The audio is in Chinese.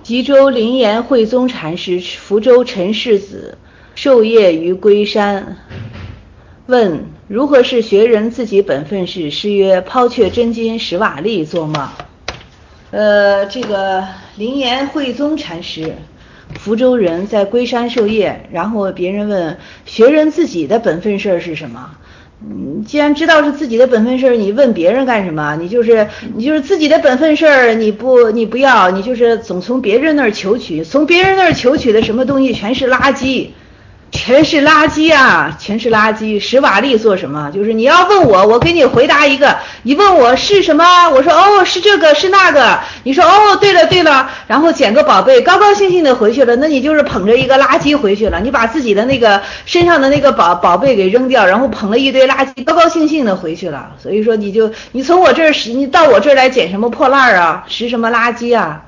吉州灵岩慧宗禅师，福州陈氏子，授业于龟山。问：如何是学人自己本分事？师曰：抛却真金使瓦砾，做梦。这个灵岩慧宗禅师，福州人，在龟山授业，然后别人问学人自己的本分事是什么？既然知道是自己的本分事，你问别人干什么？你就是自己的本分事，你不要，你就是总从别人那儿求取，从别人那儿求取的什么东西全是垃圾。全是垃圾啊，全是垃圾。使瓦砾做什么？就是你要问我，我给你回答一个。你问我是什么，我说哦是这个是那个。你说哦对了，然后捡个宝贝，高高兴兴的回去了，那你就是捧着一个垃圾回去了。你把自己的那个身上的那个宝贝给扔掉，然后捧了一堆垃圾，高高兴兴的回去了。所以说你从我这儿你到我这儿来捡什么破烂啊？拾什么垃圾啊？